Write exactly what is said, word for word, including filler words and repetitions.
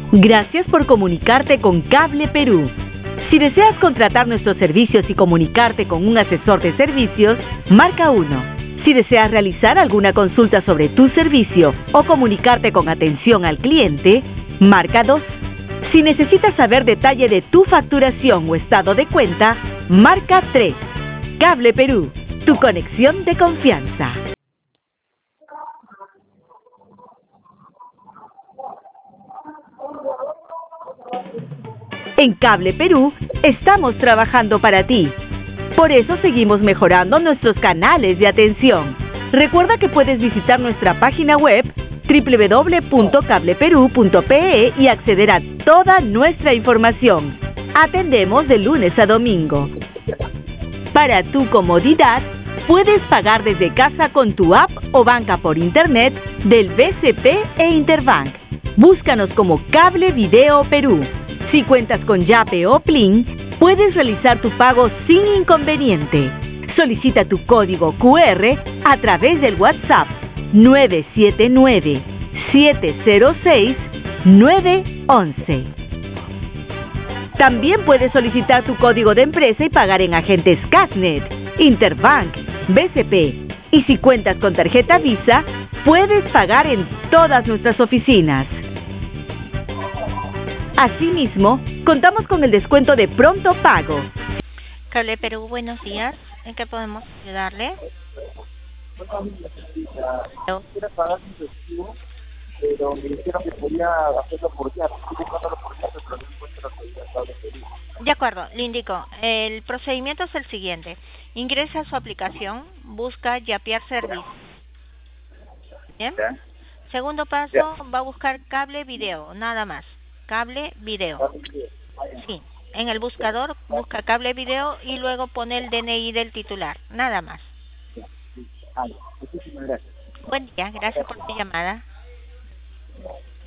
Gracias por comunicarte con Cable Perú. Si deseas contratar nuestros servicios y comunicarte con un asesor de servicios, marca uno. Si deseas realizar alguna consulta sobre tu servicio o comunicarte con atención al cliente, marca dos. Si necesitas saber detalle de tu facturación o estado de cuenta, marca tres. Cable Perú, tu conexión de confianza. En Cable Perú estamos trabajando para ti. Por eso seguimos mejorando nuestros canales de atención. Recuerda que puedes visitar nuestra página web doble u doble u doble u punto cable perú punto pe e y acceder a toda nuestra información. Atendemos de lunes a domingo. Para tu comodidad, puedes pagar desde casa con tu app o banca por internet del B C P e Interbank. Búscanos como Cable Video Perú. Si cuentas con Yape o Plin, puedes realizar tu pago sin inconveniente. Solicita tu código cu erre a través del WhatsApp nueve siete nueve, siete cero seis, nueve once. También puedes solicitar tu código de empresa y pagar en agentes Casnet, Interbank, B C P. Y si cuentas con tarjeta Visa, puedes pagar en todas nuestras oficinas. Asimismo, contamos con el descuento de Pronto Pago. Cable Perú, buenos días. ¿En qué podemos ayudarle? Quisiera pagar mi recibo, pero me dijeron que podía hacerlo por ya. Estoy buscándolo por ya, pero no encuentro la posibilidad de hacerlo. De acuerdo, le indico. El procedimiento es el siguiente. Ingresa a su aplicación, busca Yapear Service. ¿Bien? ¿Ya? Segundo paso, Ya. va a buscar Cable Video, nada más. Cable Video. Sí. En el buscador busca Cable Video y luego pone el D N I del titular, nada más. Ah, muchísimas gracias. Buen día, gracias por tu llamada.